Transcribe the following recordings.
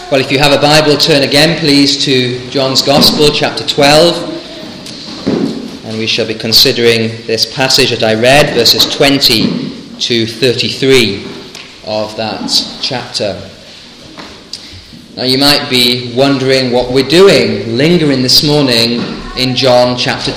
Well, if you have a Bible, turn again, please, to John's Gospel, chapter 12. And we shall be considering this passage that I read, verses 20 to 33 of that chapter. Now, you might be wondering what we're doing, lingering this morning in John chapter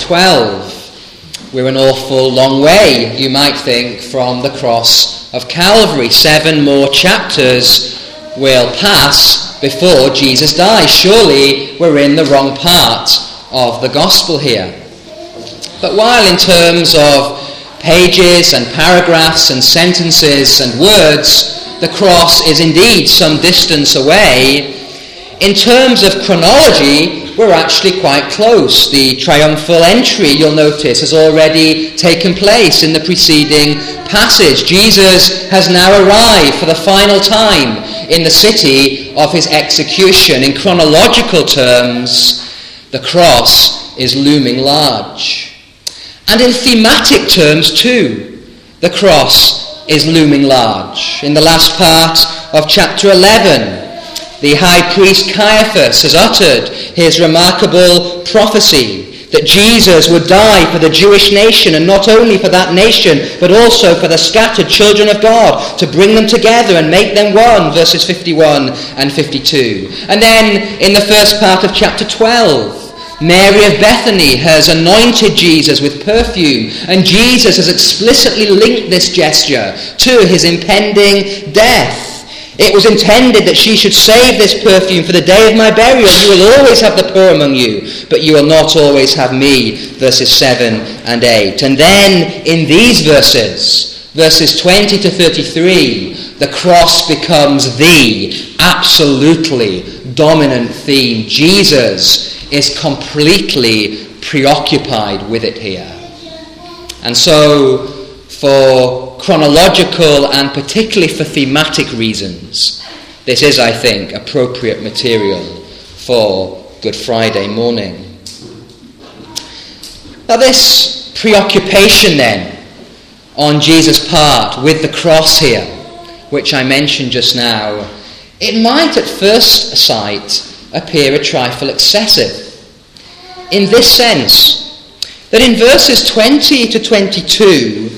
12. We're an awful long way, you might think, from the cross of Calvary. 7 more chapters will pass before Jesus dies. Surely we're in the wrong part of the gospel here. But while in terms of pages and paragraphs and sentences and words, the cross is indeed some distance away, in terms of chronology, we're actually quite close. The triumphal entry, you'll notice, has already taken place in the preceding passage. Jesus has now arrived for the final time in the city of his execution. In chronological terms, the cross is looming large. And in thematic terms too, the cross is looming large. In the last part of chapter 11, the high priest Caiaphas has uttered his remarkable prophecy that Jesus would die for the Jewish nation, and not only for that nation, but also for the scattered children of God, to bring them together and make them one, verses 51 and 52. And then in the first part of chapter 12, Mary of Bethany has anointed Jesus with perfume, and Jesus has explicitly linked this gesture to his impending death. It was intended that she should save this perfume for the day of my burial. You will always have the poor among you, but you will not always have me, verses 7 and 8. And then in these verses 20 to 33, the cross becomes the absolutely dominant theme. Jesus is completely preoccupied with it here. And so, for chronological and particularly for thematic reasons, this is, I think, appropriate material for Good Friday morning. Now, this preoccupation then on Jesus' part with the cross here, which I mentioned just now, it might at first sight appear a trifle excessive, in this sense that in verses 20 to 22,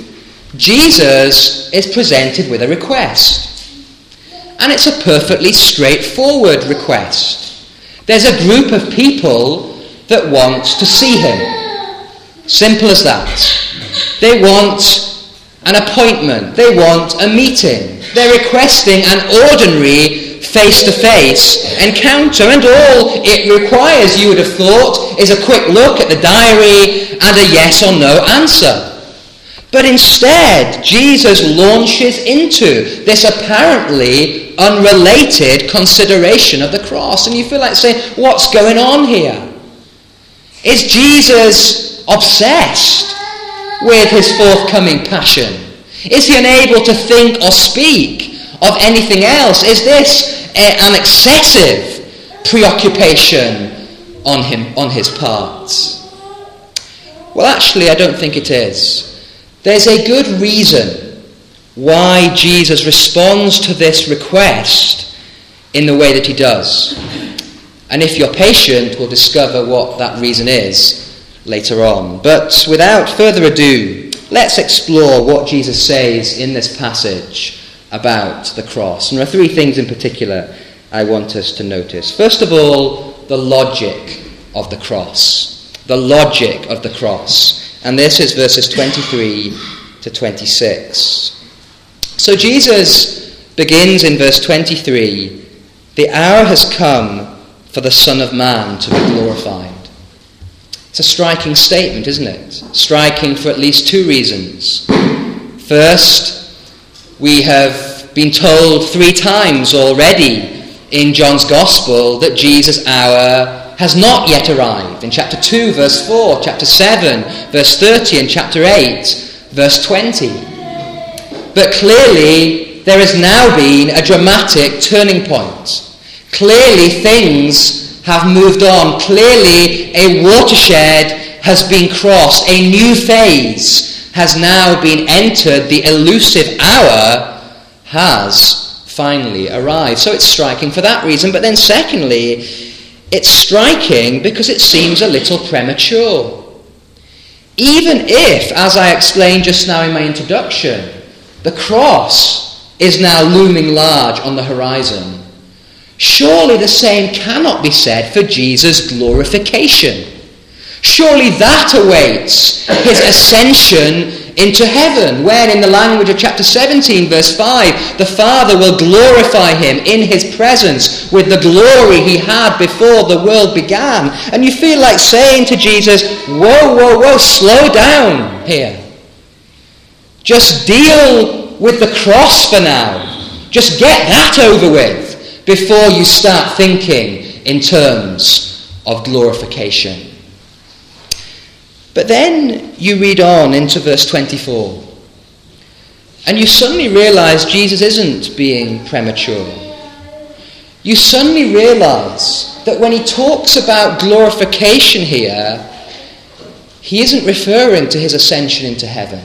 Jesus is presented with a request. And it's a perfectly straightforward request. There's a group of people that want to see him. Simple as that. They want an appointment. They want a meeting. They're requesting an ordinary face-to-face encounter. And all it requires, you would have thought, is a quick look at the diary and a yes or no answer. But instead, Jesus launches into this apparently unrelated consideration of the cross. And you feel like saying, what's going on here? Is Jesus obsessed with his forthcoming passion? Is he unable to think or speak of anything else? Is this an excessive preoccupation on his part? Well, actually, I don't think it is. There's a good reason why Jesus responds to this request in the way that he does. And if you're patient, we'll discover what that reason is later on. But without further ado, let's explore what Jesus says in this passage about the cross. And there are 3 things in particular I want us to notice. First of all, the logic of the cross. The logic of the cross. And this is verses 23 to 26. So Jesus begins in verse 23, "The hour has come for the Son of Man to be glorified." It's a striking statement, isn't it? Striking for at least 2 reasons. First, we have been told 3 times already in John's Gospel that Jesus' hour has not yet arrived. In chapter 2, verse 4, chapter 7, verse 30, and chapter 8, verse 20. But clearly, there has now been a dramatic turning point. Clearly, things have moved on. Clearly, a watershed has been crossed. A new phase has now been entered. The elusive hour has finally arrives. So it's striking for that reason. But then secondly, it's striking because it seems a little premature. Even if, as I explained just now in my introduction, the cross is now looming large on the horizon, surely the same cannot be said for Jesus' glorification. Surely that awaits his ascension into heaven, when in the language of chapter 17, verse 5, the Father will glorify him in his presence with the glory he had before the world began. And you feel like saying to Jesus, whoa, slow down here. Just deal with the cross for now. Just get that over with before you start thinking in terms of glorification. But then you read on into verse 24, and you suddenly realize Jesus isn't being premature. You suddenly realize that when he talks about glorification here, he isn't referring to his ascension into heaven.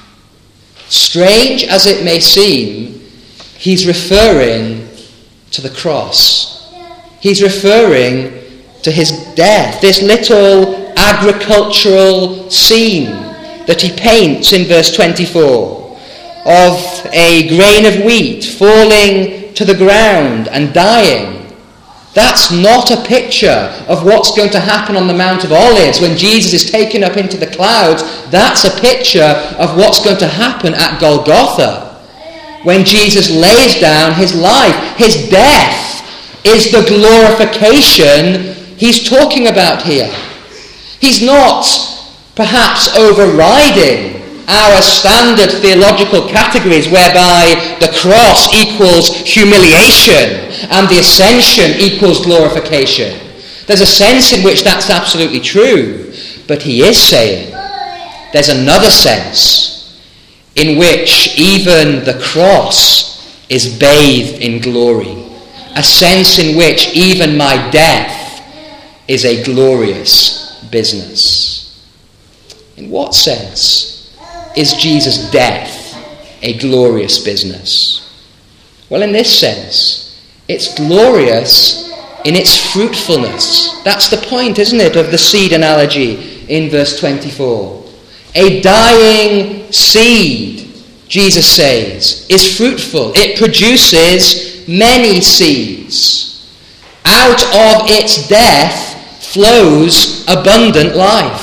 Strange as it may seem, he's referring to the cross. He's referring to his death, this little agricultural scene that he paints in verse 24 of a grain of wheat falling to the ground and dying. That's not a picture of what's going to happen on the Mount of Olives when Jesus is taken up into the clouds. That's a picture of what's going to happen at Golgotha when Jesus lays down his life. His death is the glorification he's talking about here. He's not perhaps overriding our standard theological categories whereby the cross equals humiliation and the ascension equals glorification. There's a sense in which that's absolutely true, but he is saying there's another sense in which even the cross is bathed in glory, a sense in which even my death is a glorious business. In what sense is Jesus' death a glorious business? Well, in this sense, it's glorious in its fruitfulness. That's the point, isn't it, of the seed analogy in verse 24. A dying seed, Jesus says, is fruitful. It produces many seeds. Out of its death flows abundant life.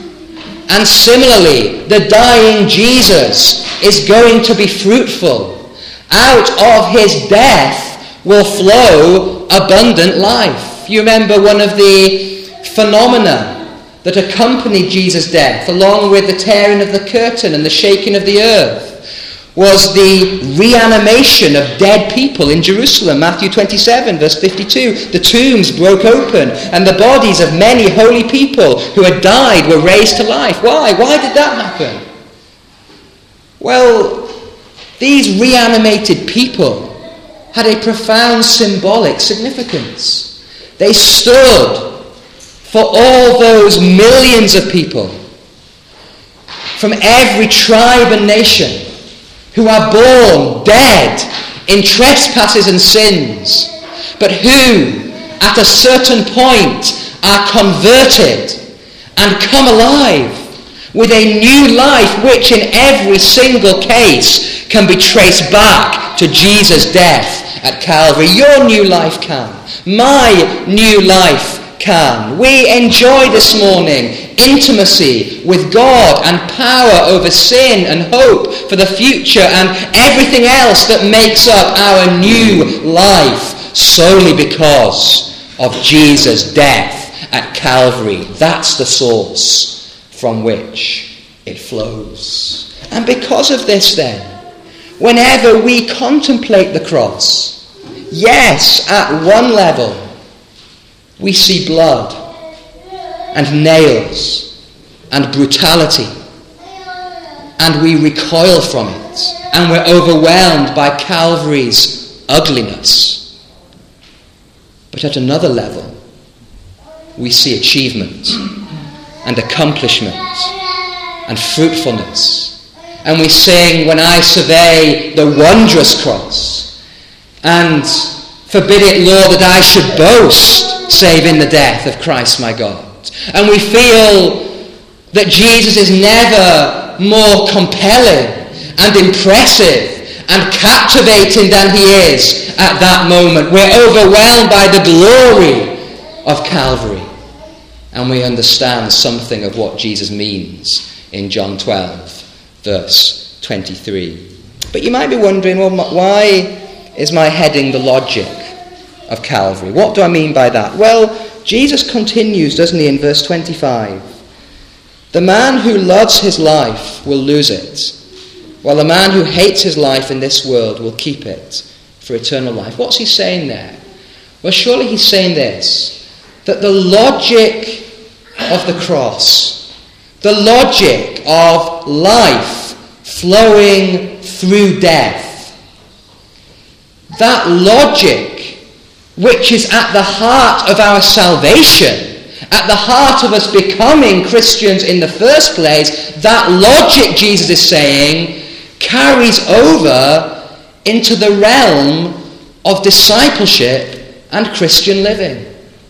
And similarly, the dying Jesus is going to be fruitful. Out of his death will flow abundant life. You remember one of the phenomena that accompanied Jesus' death, along with the tearing of the curtain and the shaking of the earth, was the reanimation of dead people in Jerusalem. Matthew 27, verse 52. The tombs broke open, and the bodies of many holy people who had died were raised to life. Why? Why did that happen? Well, these reanimated people had a profound symbolic significance. They stood for all those millions of people from every tribe and nation who are born dead in trespasses and sins, but who at a certain point are converted and come alive with a new life which in every single case can be traced back to Jesus' death at Calvary. Your new life can. My new life can. We enjoy this morning intimacy with God and power over sin and hope for the future and everything else that makes up our new life solely because of Jesus' death at Calvary. That's the source from which it flows. And because of this then, whenever we contemplate the cross, yes, at one level, we see blood and nails and brutality, and we recoil from it, and we're overwhelmed by Calvary's ugliness. But at another level, we see achievement and accomplishment and fruitfulness. And we sing, when I survey the wondrous cross, And forbid it, Lord, that I should boast, save in the death of Christ my God. And we feel that Jesus is never more compelling and impressive and captivating than he is at that moment. We're overwhelmed by the glory of Calvary. And we understand something of what Jesus means in John 12, verse 23. But you might be wondering, well, why is my heading the logic of Calvary? What do I mean by that? Well, Jesus continues, doesn't he, in verse 25. The man who loves his life will lose it, while the man who hates his life in this world will keep it for eternal life. What's he saying there? Well, surely he's saying this, that the logic of the cross, the logic of life flowing through death, that logic which is at the heart of our salvation, at the heart of us becoming Christians in the first place, that logic, Jesus is saying, carries over into the realm of discipleship and Christian living.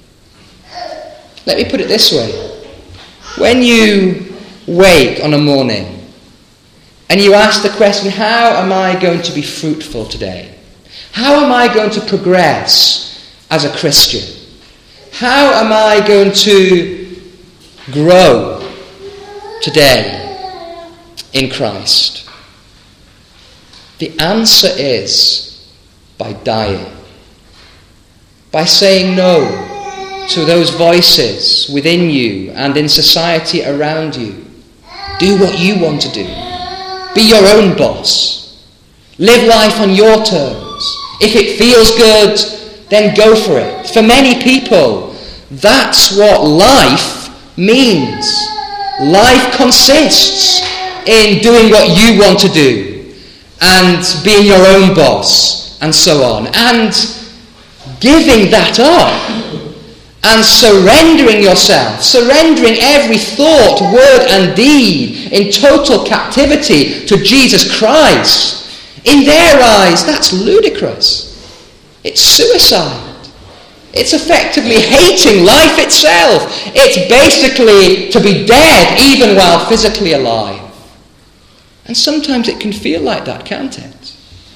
Let me put it this way. When you wake on a morning and you ask the question, how am I going to be fruitful today? How am I going to progress as a Christian? How am I going to grow today in Christ? The answer is by dying. By saying no to those voices within you and in society around you. Do what you want to do. Be your own boss. Live life on your terms. If it feels good, then go for it. For many people, that's what life means. Life consists in doing what you want to do and being your own boss and so on. And giving that up and surrendering yourself, surrendering every thought, word and deed in total captivity to Jesus Christ. In their eyes, that's ludicrous. It's suicide. It's effectively hating life itself. It's basically to be dead even while physically alive. And sometimes it can feel like that, can't it?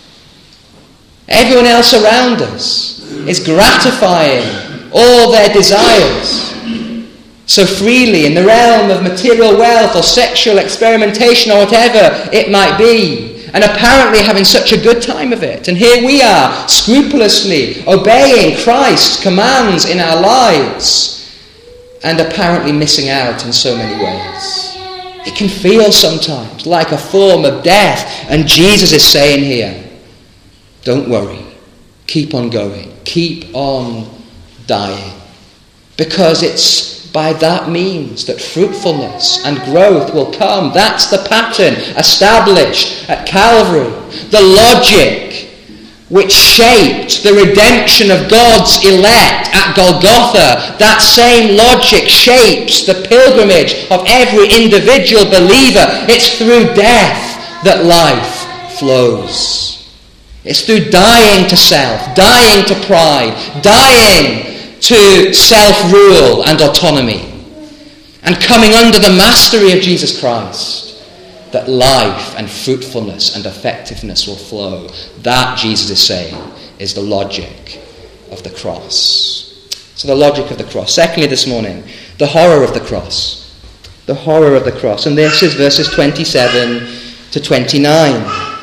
Everyone else around us is gratifying all their desires so freely in the realm of material wealth or sexual experimentation or whatever it might be, and apparently having such a good time of it. And here we are, scrupulously obeying Christ's commands in our lives, and apparently missing out in so many ways. It can feel sometimes like a form of death, and Jesus is saying here, don't worry, keep on going, keep on dying, because it's by that means that fruitfulness and growth will come. That's the pattern established at Calvary. The logic which shaped the redemption of God's elect at Golgotha, that same logic shapes the pilgrimage of every individual believer. It's through death that life flows. It's through dying to self, dying to pride, dying to self-rule and autonomy, and coming under the mastery of Jesus Christ, that life and fruitfulness and effectiveness will flow. That, Jesus is saying, is the logic of the cross. So the logic of the cross. Secondly this morning, the horror of the cross. The horror of the cross. And this is verses 27 to 29.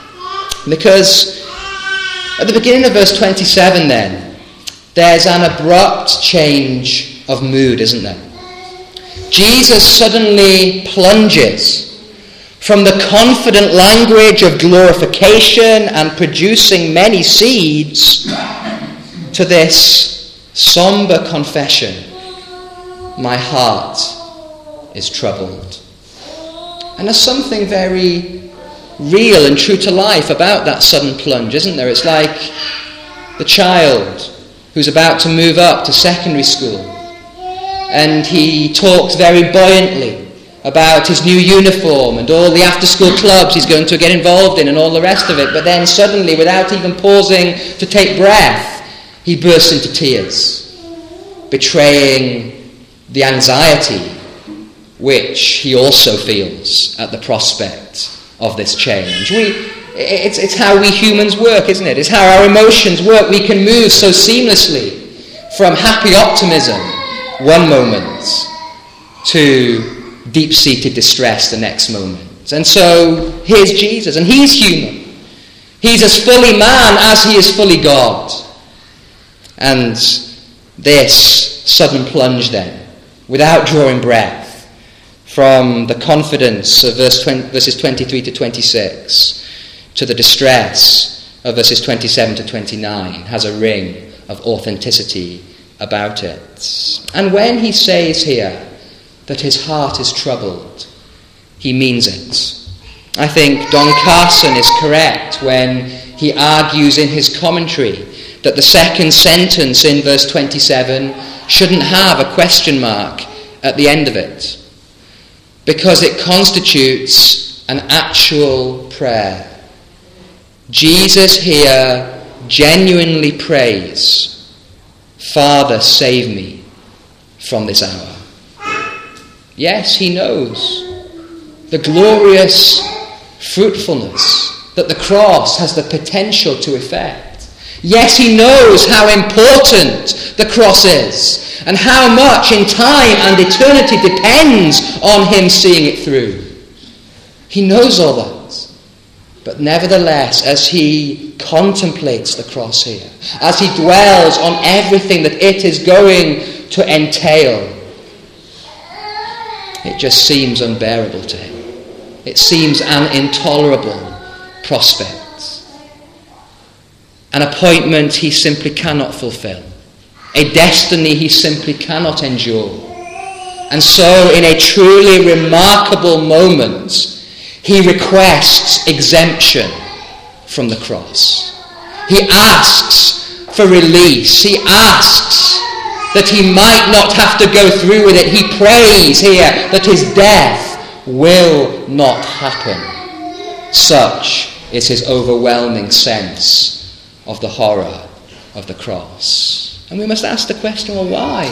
Because at the beginning of verse 27 then, there's an abrupt change of mood, isn't there? Jesus suddenly plunges from the confident language of glorification and producing many seeds to this somber confession, my heart is troubled. And there's something very real and true to life about that sudden plunge, isn't there? It's like the child who's about to move up to secondary school, and he talks very buoyantly about his new uniform and all the after-school clubs he's going to get involved in and all the rest of it. But then suddenly, without even pausing to take breath, he bursts into tears, betraying the anxiety which he also feels at the prospect of this change. It's how we humans work, isn't it? It's how our emotions work. We can move so seamlessly from happy optimism one moment to deep-seated distress the next moment. And so here's Jesus, and he's human. He's as fully man as he is fully God. And this sudden plunge then, without drawing breath, from the confidence of verses 23 to 26 to the distress of verses 27 to 29, has a ring of authenticity about it. And when he says here that his heart is troubled, he means it. I think Don Carson is correct when he argues in his commentary that the second sentence in verse 27 shouldn't have a question mark at the end of it, because it constitutes an actual prayer. Jesus here genuinely prays, "Father, save me from this hour." Yes, he knows the glorious fruitfulness that the cross has the potential to effect. Yes, he knows how important the cross is and how much in time and eternity depends on him seeing it through. He knows all that. But nevertheless, as he contemplates the cross here, as he dwells on everything that it is going to entail, it just seems unbearable to him. It seems an intolerable prospect. An appointment he simply cannot fulfill. A destiny he simply cannot endure. And so, in a truly remarkable moment, he requests exemption from the cross. He asks for release. He asks that he might not have to go through with it. He prays here that his death will not happen. Such is his overwhelming sense of the horror of the cross. And we must ask the question, well, why?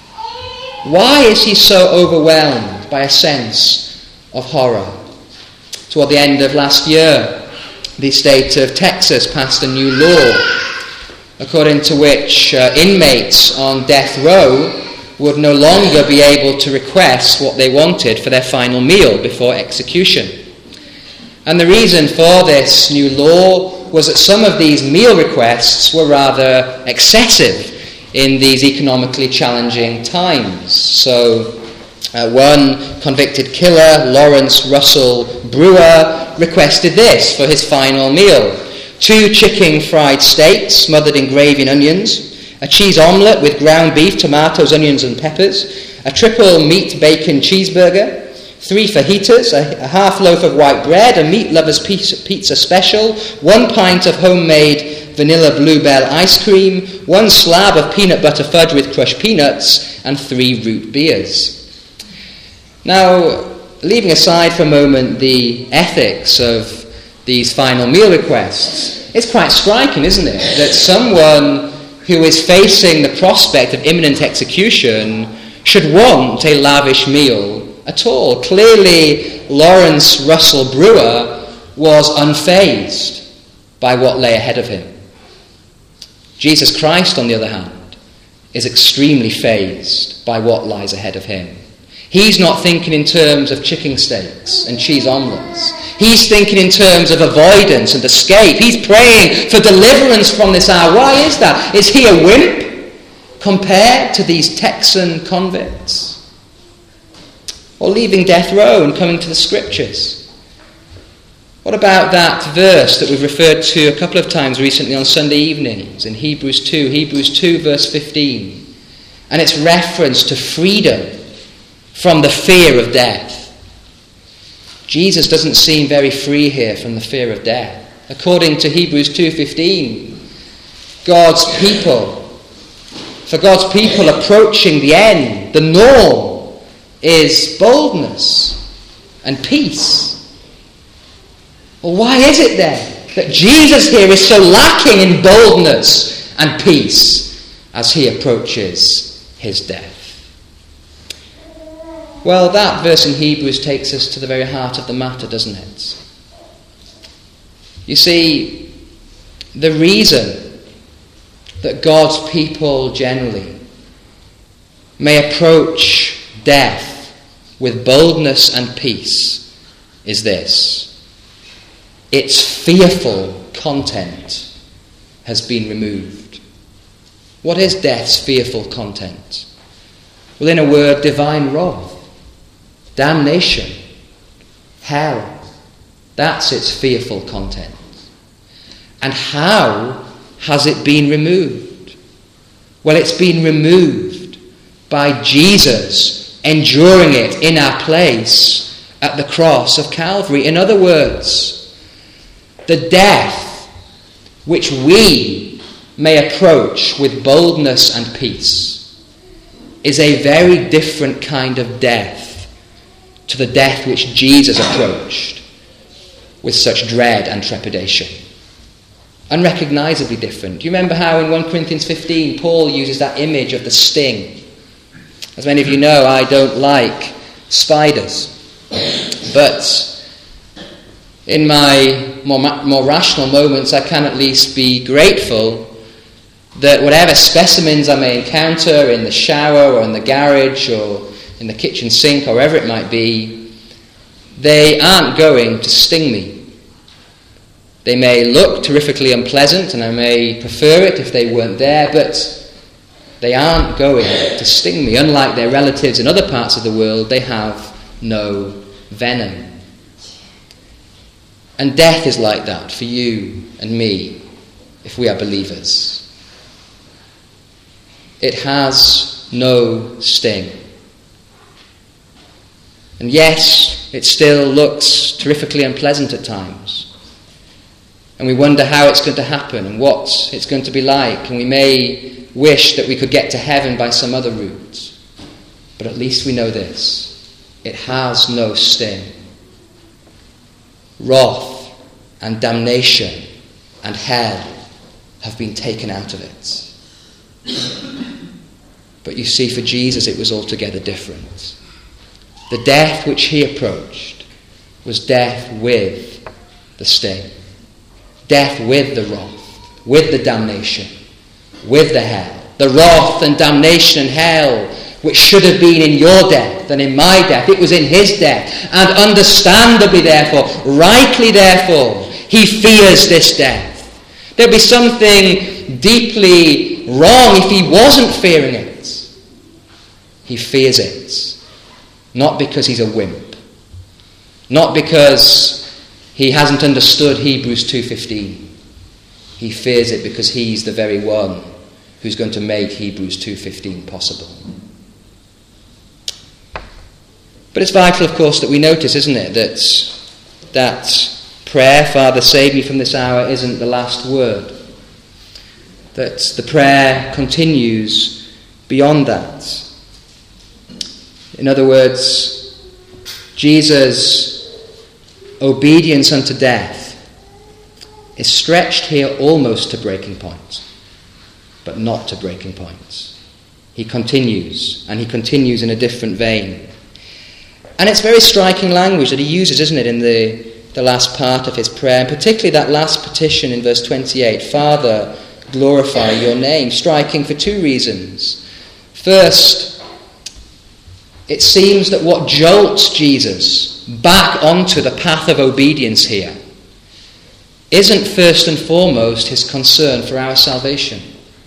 Why is he so overwhelmed by a sense of horror? Toward the end of last year, the state of Texas passed a new law, according to which inmates on death row would no longer be able to request what they wanted for their final meal before execution. And the reason for this new law was that some of these meal requests were rather excessive in these economically challenging times. So one convicted killer, Lawrence Russell Brewer, requested this for his final meal: 2 chicken fried steaks smothered in gravy and onions, a cheese omelette with ground beef, tomatoes, onions and peppers, a triple meat bacon cheeseburger, 3 fajitas, a half loaf of white bread, a meat lover's pizza special, 1 pint of homemade vanilla bluebell ice cream, 1 slab of peanut butter fudge with crushed peanuts, and 3 root beers. Now, leaving aside for a moment the ethics of these final meal requests, it's quite striking, isn't it, that someone who is facing the prospect of imminent execution should want a lavish meal at all. Clearly, Lawrence Russell Brewer was unfazed by what lay ahead of him. Jesus Christ, on the other hand, is extremely fazed by what lies ahead of him. He's not thinking in terms of chicken steaks and cheese omelettes. He's thinking in terms of avoidance and escape. He's praying for deliverance from this hour. Why is that? Is he a wimp compared to these Texan convicts? Or leaving death row and coming to the scriptures? What about that verse that we've referred to a couple of times recently on Sunday evenings in Hebrews 2 verse 15, and its reference to freedom from the fear of death? Jesus doesn't seem very free here from the fear of death. According to Hebrews 2:15, for God's people approaching the end, the norm is boldness and peace. Well, why is it then that Jesus here is so lacking in boldness and peace as he approaches his death? Well, that verse in Hebrews takes us to the very heart of the matter, doesn't it? You see, the reason that God's people generally may approach death with boldness and peace is this: its fearful content has been removed. What is death's fearful content? Well, in a word, divine wrath, damnation, hell. That's its fearful content. And how has it been removed? Well, it's been removed by Jesus enduring it in our place at the cross of Calvary. In other words, the death which we may approach with boldness and peace is a very different kind of death to the death which Jesus approached with such dread and trepidation. Unrecognisably different. Do you remember how in 1 Corinthians 15 Paul uses that image of the sting? As many of you know, I don't like spiders. But in my more rational moments, I can at least be grateful that whatever specimens I may encounter in the shower or in the garage or in the kitchen sink or wherever it might be, they aren't going to sting me. They may look terrifically unpleasant, and I may prefer it if they weren't there, but they aren't going to sting me. Unlike their relatives in other parts of the world, they have no venom. And death is like that for you and me if we are believers. It has no sting. And yes, it still looks terrifically unpleasant at times. And we wonder how it's going to happen and what it's going to be like. And we may wish that we could get to heaven by some other route. But at least we know this: it has no sting. Wrath and damnation and hell have been taken out of it. But you see, for Jesus it was altogether different. The death which he approached was death with the sting. Death with the wrath, with the damnation, with the hell. The wrath and damnation and hell which should have been in your death and in my death, it was in his death. And understandably therefore, rightly therefore, he fears this death. There'd be something deeply wrong if he wasn't fearing it. He fears it. Not because he's a wimp. Not because he hasn't understood Hebrews 2:15. He fears it because he's the very one who's going to make Hebrews 2:15 possible. But it's vital, of course, that we notice, isn't it, that prayer, Father, save me from this hour, isn't the last word. That the prayer continues beyond that. In other words, Jesus' obedience unto death is stretched here almost to breaking point, but not to breaking point. He continues, and he continues in a different vein. And it's very striking language that he uses, isn't it, in the last part of his prayer, and particularly that last petition in verse 28, Father, glorify your name. Striking for two reasons. First, it seems that what jolts Jesus back onto the path of obedience here isn't first and foremost his concern for our salvation.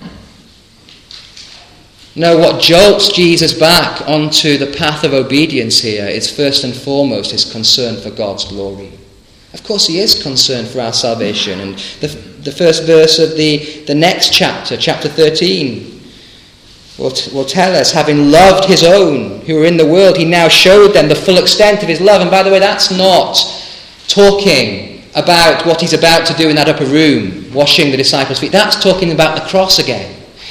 No, what jolts Jesus back onto the path of obedience here is first and foremost his concern for God's glory. Of course he is concerned for our salvation, and the first verse of the next chapter, chapter 13, will tell us, having loved his own who were in the world, he now showed them the full extent of his love. And by the way, that's not talking about what he's about to do in that upper room, washing the disciples' feet. That's talking about the cross again.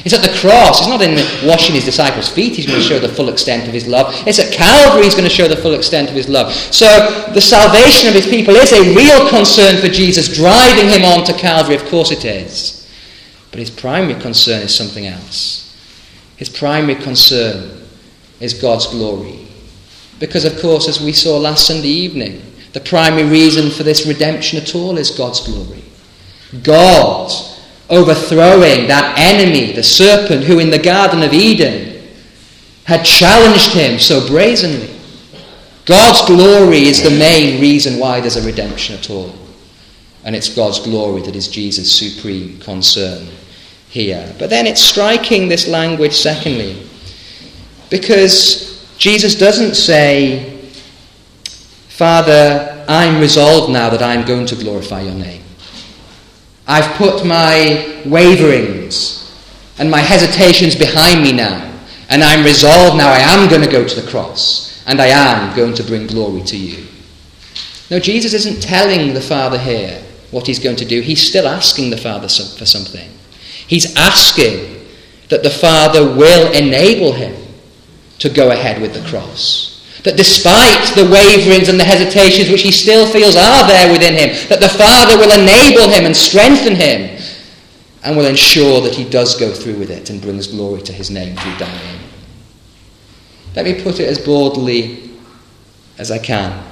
It's at the cross. It's not in washing his disciples' feet he's going to show the full extent of his love. It's at Calvary he's going to show the full extent of his love. So the salvation of his people is a real concern for Jesus, driving him on to Calvary. Of course it is. But his primary concern is something else. His primary concern is God's glory. Because, of course, as we saw last Sunday evening, the primary reason for this redemption at all is God's glory. God overthrowing that enemy, the serpent, who in the Garden of Eden had challenged him so brazenly. God's glory is the main reason why there's a redemption at all. And it's God's glory that is Jesus' supreme concern here. But then it's striking, this language, secondly, because Jesus doesn't say, Father, I'm resolved now that I'm going to glorify your name. I've put my waverings and my hesitations behind me now, and I'm resolved now I am going to go to the cross, and I am going to bring glory to you. No, Jesus isn't telling the Father here what he's going to do. He's still asking the Father for something. He's asking that the Father will enable him to go ahead with the cross. That despite the waverings and the hesitations which he still feels are there within him, that the Father will enable him and strengthen him and will ensure that he does go through with it and brings glory to his name through dying. Let me put it as boldly as I can.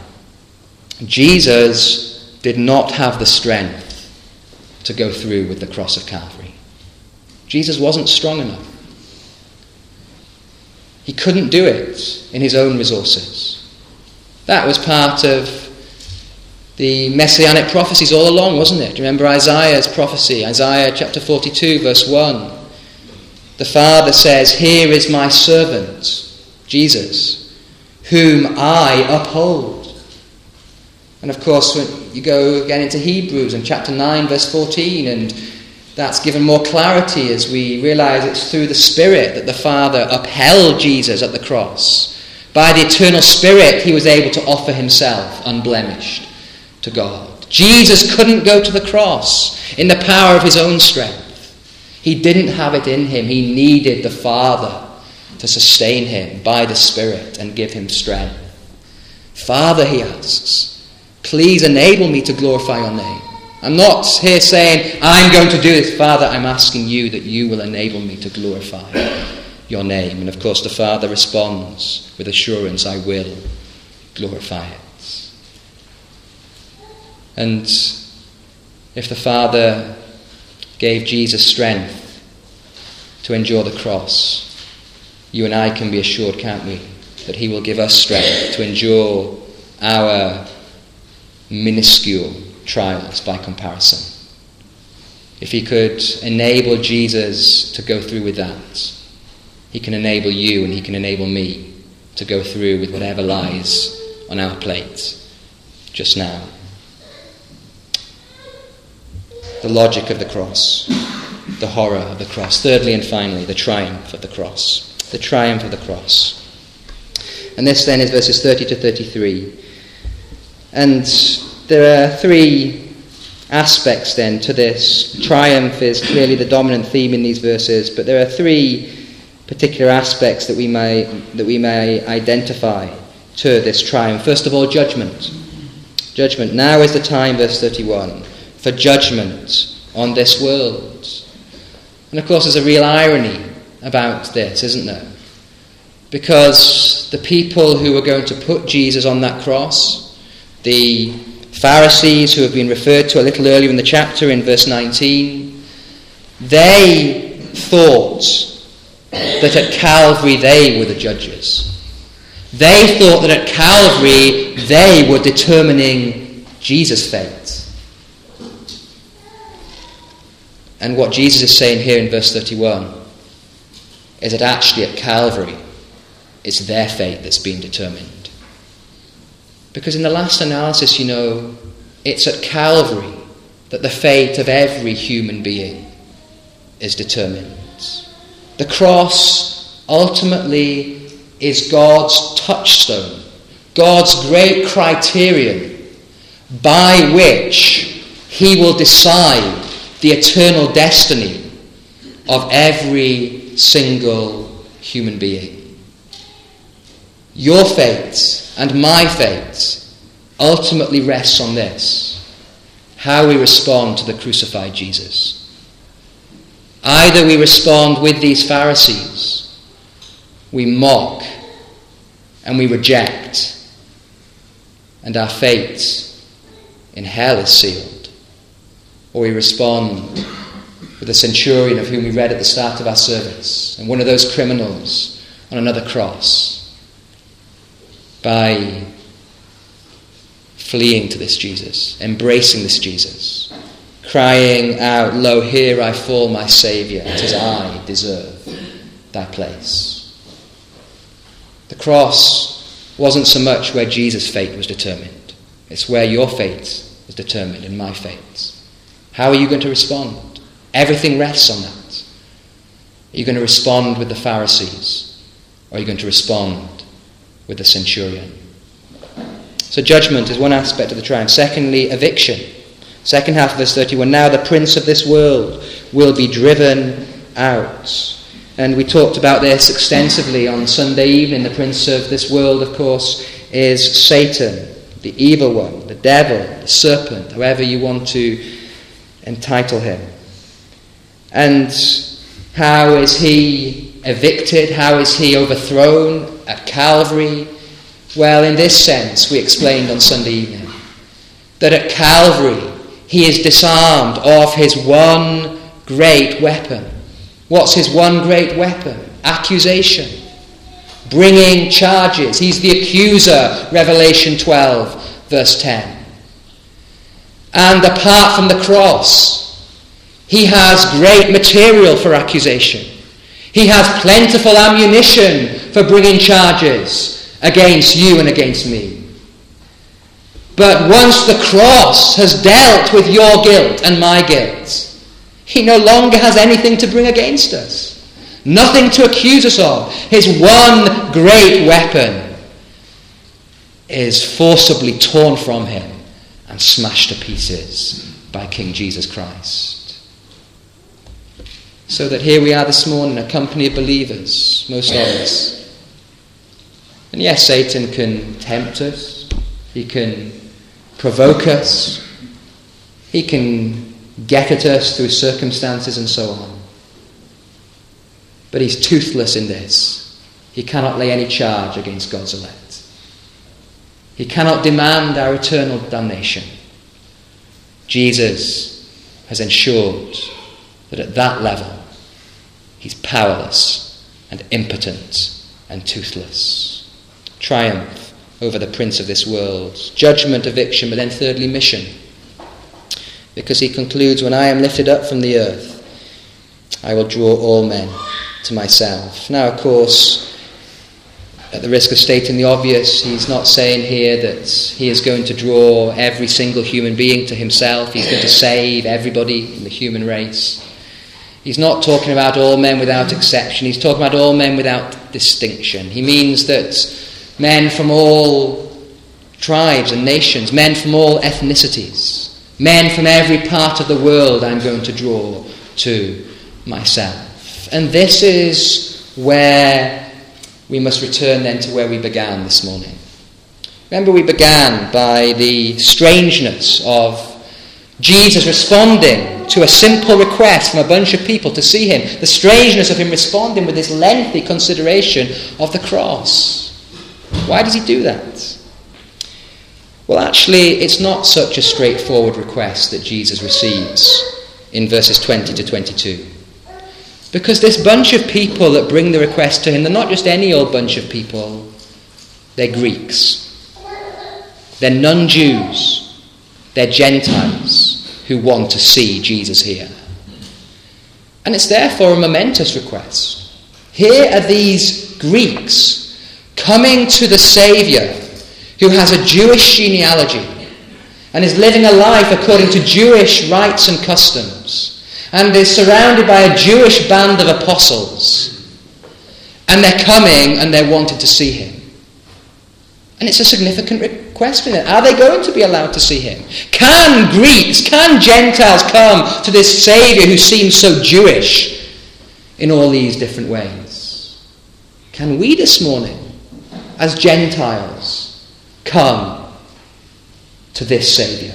Jesus did not have the strength to go through with the cross of Calvary. Jesus wasn't strong enough. He couldn't do it in his own resources. That was part of the messianic prophecies all along, wasn't it? Remember Isaiah's prophecy, Isaiah chapter 42, verse 1. The Father says, "Here is my servant, Jesus, whom I uphold." And of course, when you go again into Hebrews in chapter 9, verse 14, and that's given more clarity as we realize it's through the Spirit that the Father upheld Jesus at the cross. By the eternal Spirit, he was able to offer himself unblemished to God. Jesus couldn't go to the cross in the power of his own strength. He didn't have it in him. He needed the Father to sustain him by the Spirit and give him strength. Father, he asks, please enable me to glorify your name. I'm not here saying, I'm going to do this. Father, I'm asking you that you will enable me to glorify your name. And of course the Father responds with assurance, I will glorify it. And if the Father gave Jesus strength to endure the cross, you and I can be assured, can't we, that he will give us strength to endure our minuscule trials by comparison. If he could enable Jesus to go through with that, he can enable you and he can enable me to go through with whatever lies on our plate just now. The logic of the cross, the horror of the cross. Thirdly and finally, the triumph of the cross. The triumph of the cross. And this then is verses 30 to 33. And there are three aspects then to this. Triumph is clearly the dominant theme in these verses, but there are three particular aspects that we may identify to this triumph. First of all, judgment. Judgment. Now is the time, verse 31, for judgment on this world. And of course there's a real irony about this, isn't there? Because the people who were going to put Jesus on that cross, the Pharisees who have been referred to a little earlier in the chapter in verse 19, they thought that at Calvary they were the judges. They thought that at Calvary they were determining Jesus' fate. And what Jesus is saying here in verse 31 is that actually at Calvary it's their fate that's being determined. Because in the last analysis, you know, it's at Calvary that the fate of every human being is determined. The cross ultimately is God's touchstone, God's great criterion by which he will decide the eternal destiny of every single human being. Your fate and my fate ultimately rests on this: how we respond to the crucified Jesus. Either we respond with these Pharisees, we mock and we reject, and our fate in hell is sealed. Or we respond with the centurion of whom we read at the start of our service, and one of those criminals on another cross, by fleeing to this Jesus, embracing this Jesus, crying out, "Lo, here I fall, my Saviour, 'tis I deserve thy place." The cross wasn't so much where Jesus' fate was determined. It's where your fate is determined and my fate. How are you going to respond? Everything rests on that. Are you going to respond with the Pharisees? Or are you going to respond with the centurion? So judgment is one aspect of the triumph. Secondly, eviction. Second half of verse 31. Now the prince of this world will be driven out. And we talked about this extensively on Sunday evening. The prince of this world, of course, is Satan, the evil one, the devil, the serpent, however you want to entitle him. And how is he evicted? How is he overthrown at Calvary? Well, in this sense, we explained on Sunday evening that at Calvary he is disarmed of his one great weapon. What's his one great weapon? Accusation. Bringing charges. He's the accuser, Revelation 12, verse 10. And apart from the cross, he has great material for accusation. He has plentiful ammunition for bringing charges against you and against me. But once the cross has dealt with your guilt and my guilt, he no longer has anything to bring against us. Nothing to accuse us of. His one great weapon is forcibly torn from him and smashed to pieces by King Jesus Christ. So that here we are this morning, a company of believers, most of us. And yes, Satan can tempt us. He can provoke us. He can get at us through circumstances and so on. But he's toothless in this. He cannot lay any charge against God's elect. He cannot demand our eternal damnation. Jesus has ensured that at that level he's powerless and impotent and toothless. Triumph over the prince of this world. Judgment, eviction, but then thirdly, mission. Because he concludes, when I am lifted up from the earth, I will draw all men to myself. Now, of course, at the risk of stating the obvious, he's not saying here that he is going to draw every single human being to himself. He's going to save everybody in the human race. He's not talking about all men without exception. He's talking about all men without distinction. He means that men from all tribes and nations, men from all ethnicities, men from every part of the world I'm going to draw to myself. And this is where we must return then to where we began this morning. Remember, we began by the strangeness of Jesus responding to a simple request from a bunch of people to see him. The strangeness of him responding with this lengthy consideration of the cross. Why does he do that? Well, actually, it's not such a straightforward request that Jesus receives in verses 20 to 22. Because this bunch of people that bring the request to him, they're not just any old bunch of people. They're Greeks. They're non-Jews. They're Gentiles who want to see Jesus here. And it's therefore a momentous request. Here are these Greeks coming to the Saviour who has a Jewish genealogy and is living a life according to Jewish rites and customs, and is surrounded by a Jewish band of apostles, and they're coming and they're wanting to see him. And it's a significant request for them. Are they going to be allowed to see him? Can Greeks, can Gentiles come to this Saviour who seems so Jewish in all these different ways. Can we this morning, as Gentiles, come to this Saviour?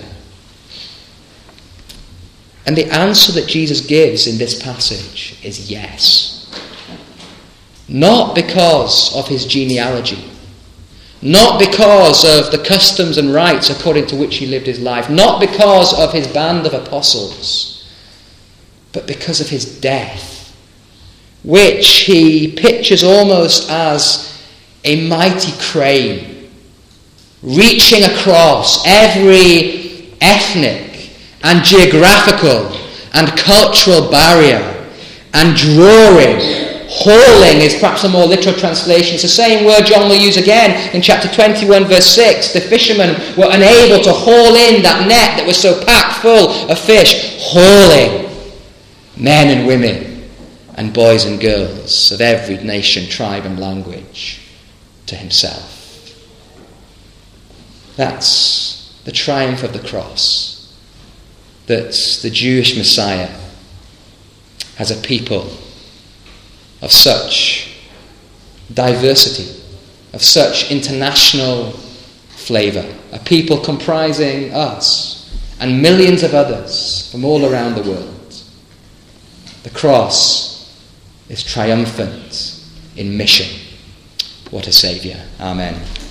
And the answer that Jesus gives in this passage is yes. Not because of his genealogy, not because of the customs and rites according to which he lived his life, not because of his band of apostles, but because of his death, which he pictures almost as a mighty crane reaching across every ethnic and geographical and cultural barrier and hauling is perhaps a more literal translation. It's the same word John will use again in chapter 21 verse 6. The fishermen were unable to haul in that net that was so packed full of fish, hauling men and women and boys and girls of every nation, tribe and language to himself. That's the triumph of the cross, that the Jewish Messiah has a people of such diversity, of such international flavour, a people comprising us and millions of others from all around the world. The cross is triumphant in mission. What a Saviour. Amen.